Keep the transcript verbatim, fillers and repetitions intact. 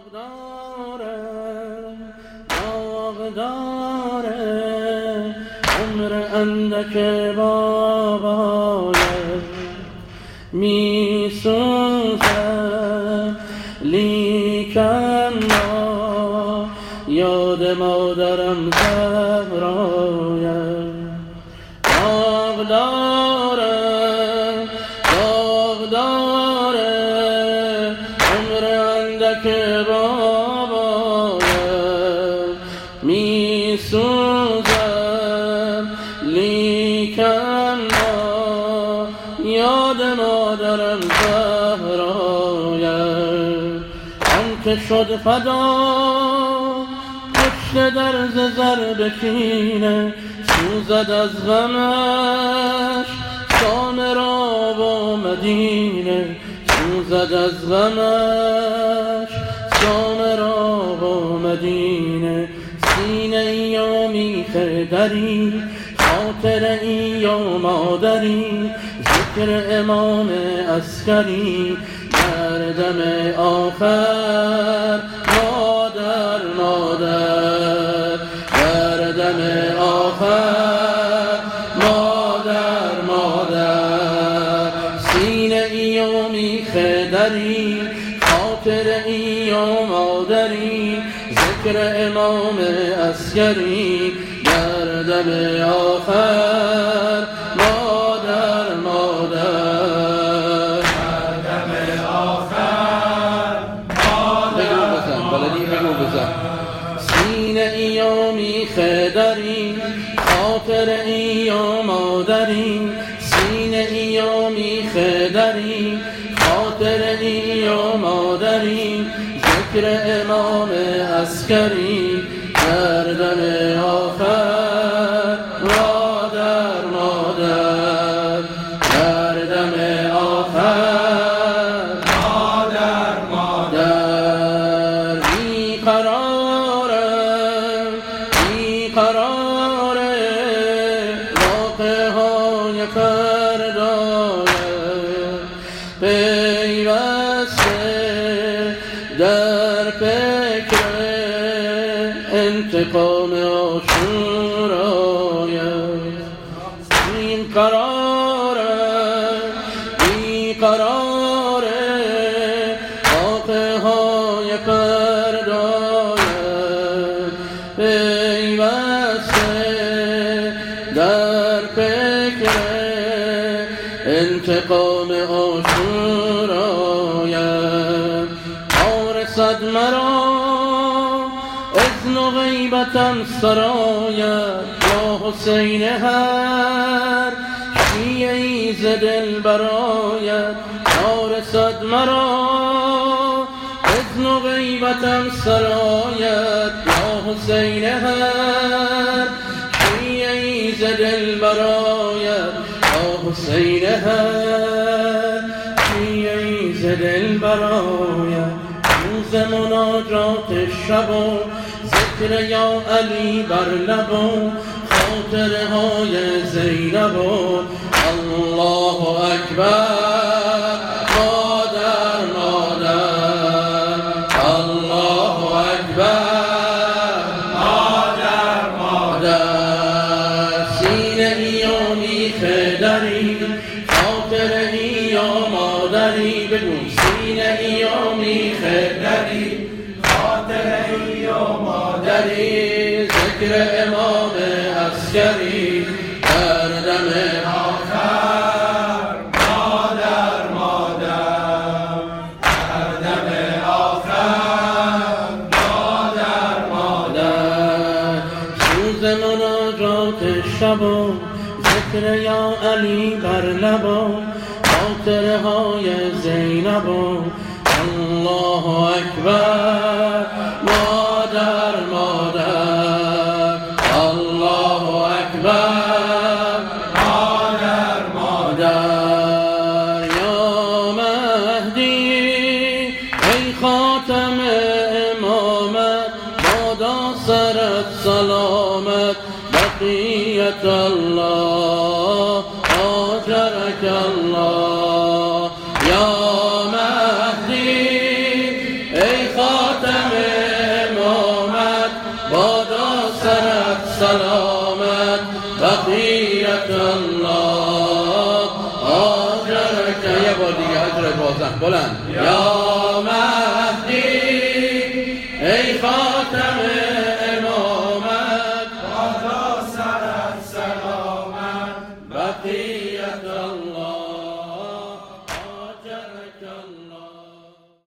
داغداره داغداره عمر اندک بابایه می سوزم لیکن ما یاد مادرم زهرایه داغداره داغداره عمر اندک بابایه می سوزم لیکن ما یاد مادرم زهرایه آن که شد فدا کشته در ضرب کینه سوزد از غمش سامرا و مدینه سوزد از غمش سامرا و مدینه سینه یا میخه دری خاطر ای یا مادری ذکر امام عسکری در دم آخر مادر مادر در دم آخر مادر مادر سینه ای و میخه دری خاطر ای یا مادری ذکر امام عسکری در دم آخر مادر مادر در دم آخر مادر مادر سینه ای و میخه دری خاطر ای یا مادری سینه ای و میخه دری خاطر ای یا مادری ذکر امام عسکری در دم آخر مادر مادر در دم آخر مادر مادر بی قرارم بی قراره واقعه های فردایه پیوسته در فکر انتقام عاشورایه این قراره بی قراره واقعه های فردایه پیوسته در فکر انتقام عاشورایه آرسد مرا اذن و غیبتم سرایت یا حسین هر شیعی ز دل برایت آرسد مرا اذن و غیبتم سرایت یا حسین هر شیعی ز دل برایت یا حسین هر شیعی ز دل برایت روز مناجات شب و ذکر یا علی بر لب و خاطره های زینب و الله اکبر مادر مادر الله اکبر مادر مادر سینه ای و میخه دری خاطره ای یا مادری بگو سینه ای و میخه دری خاطره ای و مادری ذکر امام عسکری در دم آخر مادر مادر در دم آخر مادر مادر سوز مناجات شب و ذکر یا علی بر لب و خاطره های زینب و الله اکبر مادر مادر الله اکبر مادر مادر یا مهدی ای خاتم امامت بادا سرت سلامت بقیت الله آجرک الله یا مهدی ای خاتم بقیت الله آجرک. یه بار دیگه حضرت بازم بلند. یا